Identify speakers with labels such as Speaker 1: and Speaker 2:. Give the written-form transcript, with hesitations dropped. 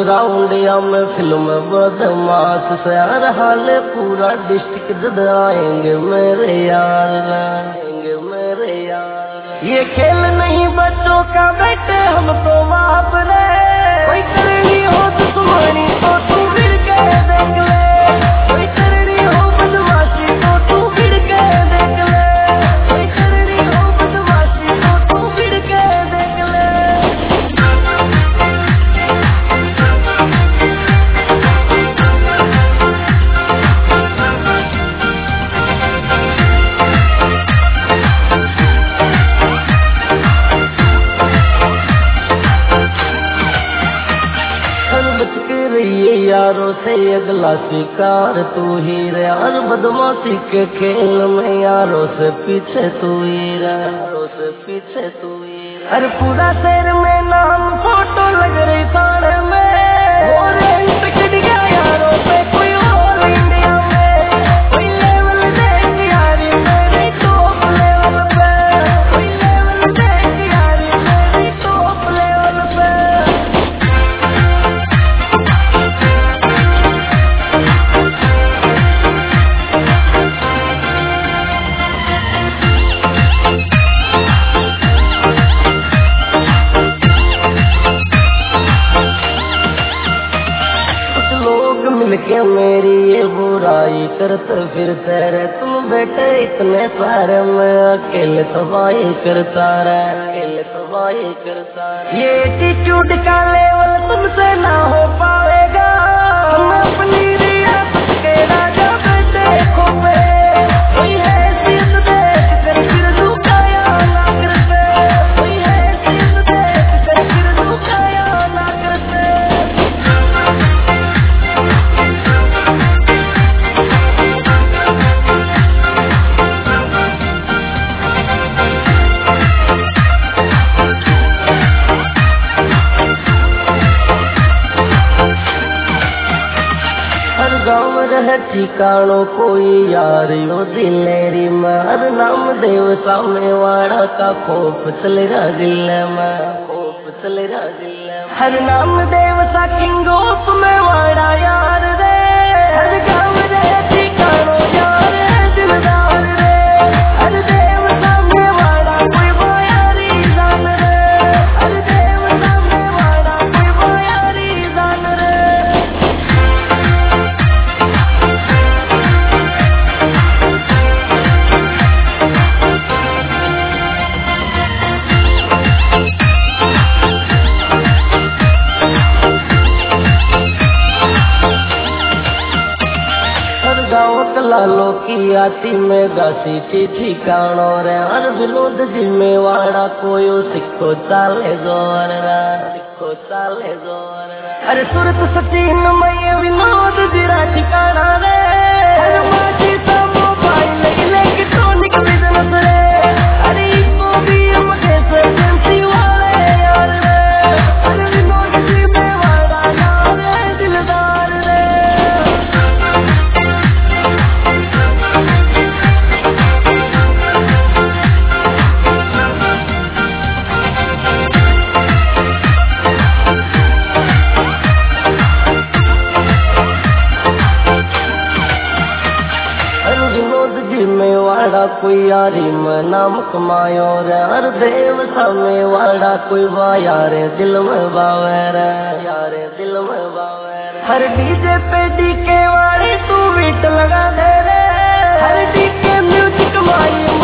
Speaker 1: राउंडिया में फिल्म बदमाश से हर हाल पूरा डिस्ट्रिक्ट जद आएंगे मेरे यार, आएंगे मेरे यार। ये खेल नहीं बच्चों का बेटे हम तो बाप रे, कोई करनी हो दुश्मनी तो तू भिड़ के देख ले, कोई करनी हो बदमाशी तो तू भिड़ के देख ले, कोई करनी हो बदमाशी तो तू भिड़ के देख ले। यारों से अगला शिकार तू ही रे, और बदमाशी के खेल में यारों से पीछे तू ही रे, यारों से पीछे तू ही रे। अरे पूरा शहर में नाम फोटो लग रही सारे में, और टिकट गया यारों से कोई और इंडिया में, कोई लेवल देख यारी मेरी टॉप लेवल पे, कोई लेवल देख यारी मेरी टॉप लेवल पे। मिलके मेरी ये बुराई करते फिरते रे, तुम बेटे इतने सारे मैं अकेले तबाही करता रे, अकेले तबाही करता रे। ये एटीट्यूड का लेवल तुमसे ना हो पाएगा, तुम अपनी रियासत के राजा बेटे खो पे, कोई हैसियत देख कर फिर झुकाया ना करते, कोई हैसियत देख कर फिर झुकाया ना करते। गाँव रहे ठिकानों कोई यार यो दिलेरी में, हर नाम देव सामने वाड़ा का खोप चले रहा दिल में, खोप चले रहा दिल में। हर नाम देव सा किंग ऑफ में वाड़ा यार रे, हर गाँव रहे ठिकानों यार दिलदार रे, हर देव सामने वाड़ा कोई बयारी जान रे, हर देव सामने वाड़ा कोई बयारी जान रे। लालो की आती में गासी ठिकानो रे, हर विनोद जिम्मेवाड़ा कोई सिक्को चाले जोर रे, सिक्को चाले जोर रे। अरे सूरत सचिन मय विनोद जिरा ठिकाना रे, हर माची सा मोबाइल इलेक्ट्रॉनिक बिजनेस रे, अरे इको भी हम कैसे एजेंसी वाले यार रे, हर विनोद जिम्मेवाड़ा यार दिलदार रे। वाड़ा कोई यारी में नाम कमायो रे, हर देव सामने वाड़ा कोई यारे दिल में बावे रे, यारे दिल में बावे रे। हर डीजे पे डीके वाली तू बीट लगा दे रे, हर डीके म्यूजिक माई